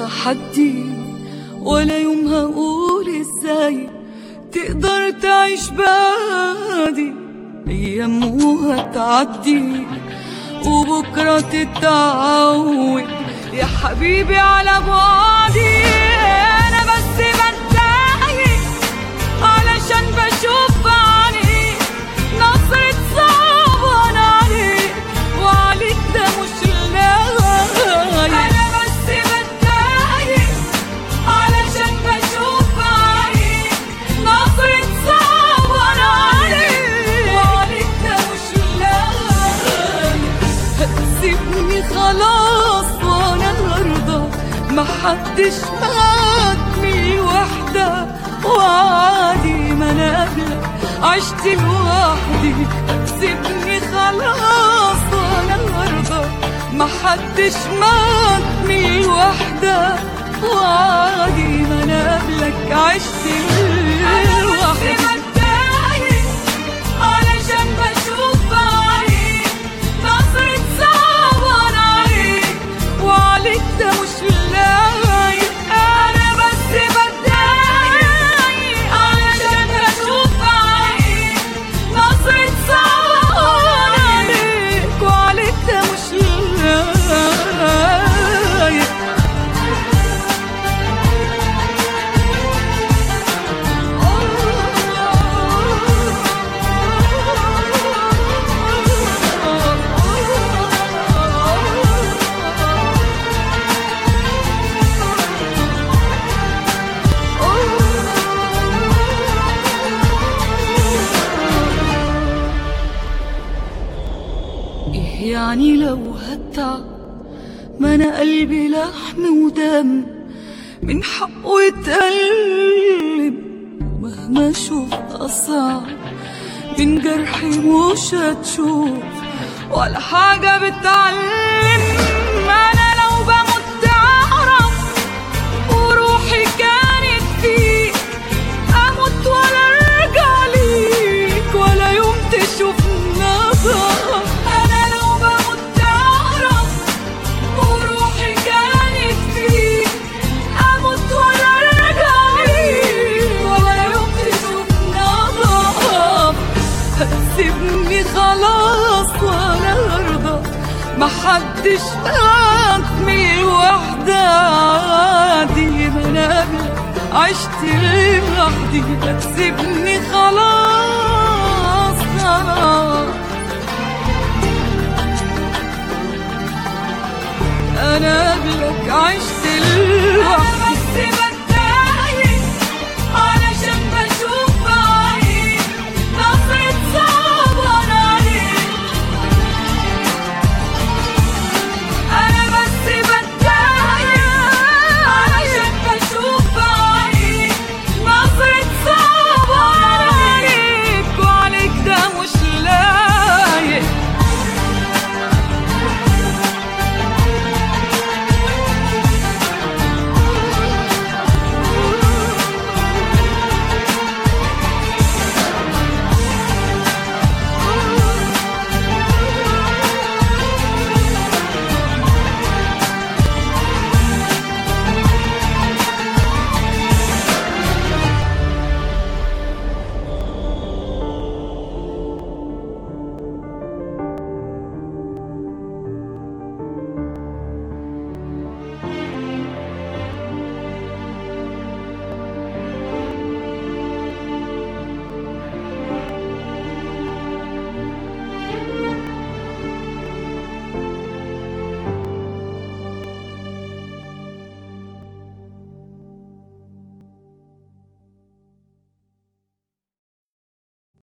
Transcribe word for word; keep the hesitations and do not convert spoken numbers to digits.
تحدي، ولا يوم هقول ازاي تقدر تعيش بعدي. ايام وهتعدي وبكرة تتعود يا حبيبي على بعدي. انا بس بتضايق علشان بشوف عليك نظرة صعبان عليك، وعليك ده مش لايق. انا بس بتضايق علشان بشوف عليك نظرة صعبان عليك، وعليك ده مش لايق. هتسيبني خلاص وانا هرضى، محدش معاكني وحدة وعادي، ما انا قبلك عشت لوحدي. هتسيبني خلاص وانا هرضى، محدش معاكني وحدة وعادي، ما انا قبلك عشت لوحدي. علشان بشوف عليك نظرة صعبان عليك، وعليك ده مش لايق. انا بس بتضايق علشان بشوف عليك نظرة صعبان عليك، وعليك ده مش لايق. ايه يعني لو هتعب؟ ما انا قلبي لحم ودم، من حقه يتألم. ومهما اشوف اصعب من جرحي مش هتشوف ولا حاجة بتعلم. انا لو بموت تعرف وروحي كانت فيك، اموت ولا ارجع ليك ولا يوم تشوف نظر. انا لو بموت تعرف وروحي كانت فيك، اموت ولا ارجع ليك ولا يوم تشوف نظر. هتسيبني خلاص وانا هرضى، محدش معاكني وحدة عادي، ما انا قبلك عشت لوحدي. هتسيبني خلاص خلاص، انا قبلك عشت لوحدي.